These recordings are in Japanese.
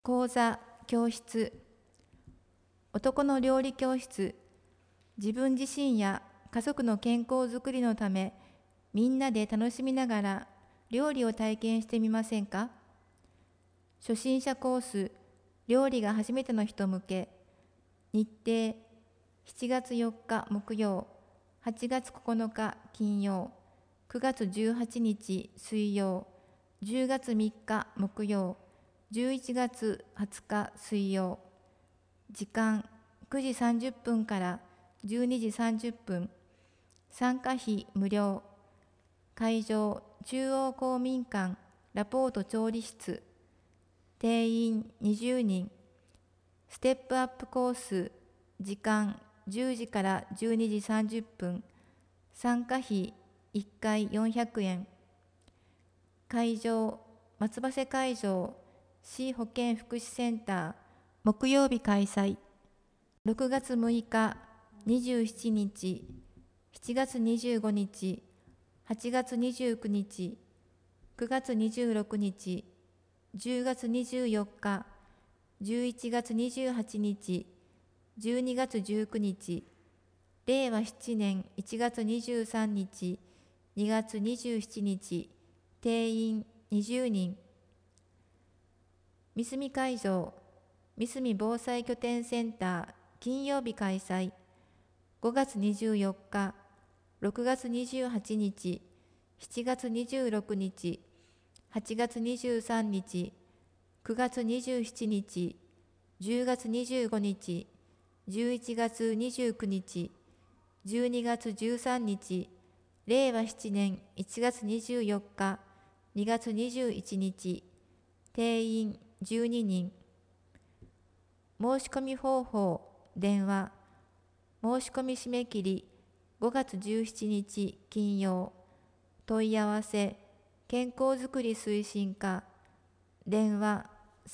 講座、教室、男の料理教室、自分自身や家族の健康づくりのため、みんなで楽しみながら料理を体験してみませんか？初心者コース、料理が初めての人向け、日程、7月4日木曜、8月9日金曜、9月18日水曜、10月3日木曜、11月20日水曜。時間9時30分から12時30分。参加費無料。会場中央公民館ラポート調理室。定員20人。ステップアップコース。時間10時から12時30分。参加費1回400円。会場松葉瀬会場市保健福祉センター木曜日開催。6月6日、27日、7月25日、8月29日、9月26日、10月24日、11月28日、12月19日、令和7年1月23日、2月27日、定員20人。三隅会場、三隅防災拠点センター、金曜日開催。5月24日、6月28日、7月26日、8月23日、9月27日、10月25日、11月29日、12月13日、令和7年1月24日、2月21日、定員12人。申し込み方法、電話。申し込み締め切り5月17日金曜。問い合わせ、健康づくり推進課。電話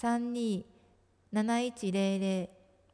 32-7100。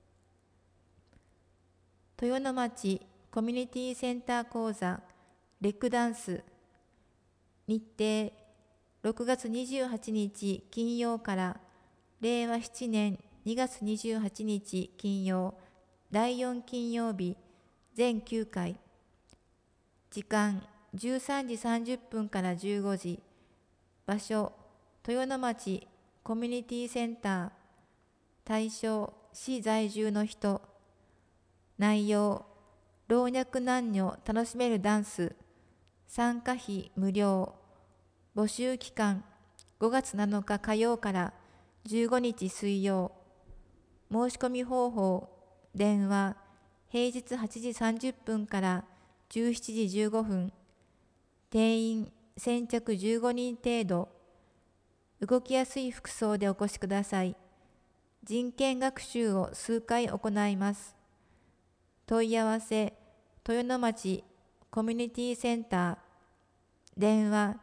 豊野町コミュニティセンター講座、レックダンス。日程、6月28日金曜から令和7年2月28日金曜、第4金曜日、全9回。時間、13時30分から15時。場所、豊野町コミュニティセンター。対象、市在住の人。内容、老若男女楽しめるダンス。参加費無料。募集期間、5月7日火曜から15日水曜。申し込み方法、電話、平日8時30分から17時15分。定員、先着15人程度。動きやすい服装でお越しください。人権学習を数回行います。問い合わせ、豊野町コミュニティセンター。電話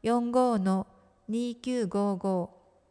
45-2955。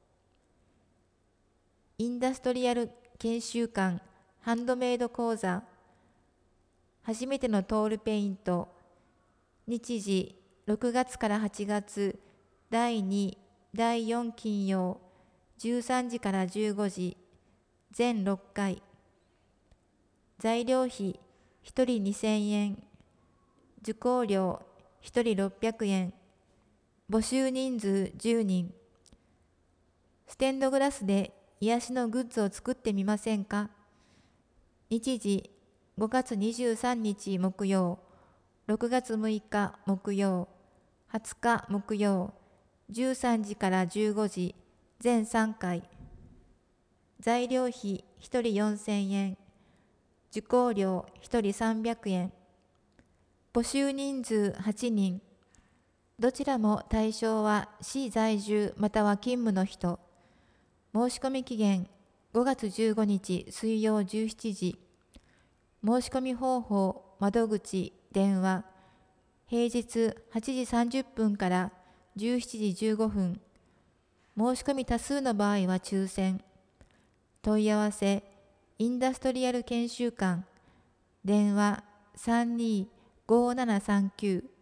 インダストリアル研修館ハンドメイド講座。初めてのトールペイント。日時6月から8月第2、第4金曜13時から15時。全6回。材料費1人2000円。受講料1人600円。募集人数10人。ステンドグラスで癒しのグッズを作ってみませんか？日時5月23日木曜、6月6日木曜、20日木曜、13時から15時、全3回。材料費1人4000円。受講料1人300円。募集人数8人。どちらも対象は市在住または勤務の人。申し込み期限5月15日水曜17時。申し込み方法、窓口、電話。平日8時30分から17時15分。申し込み多数の場合は抽選。問い合わせ、インダストリアル研修館。電話32-5739。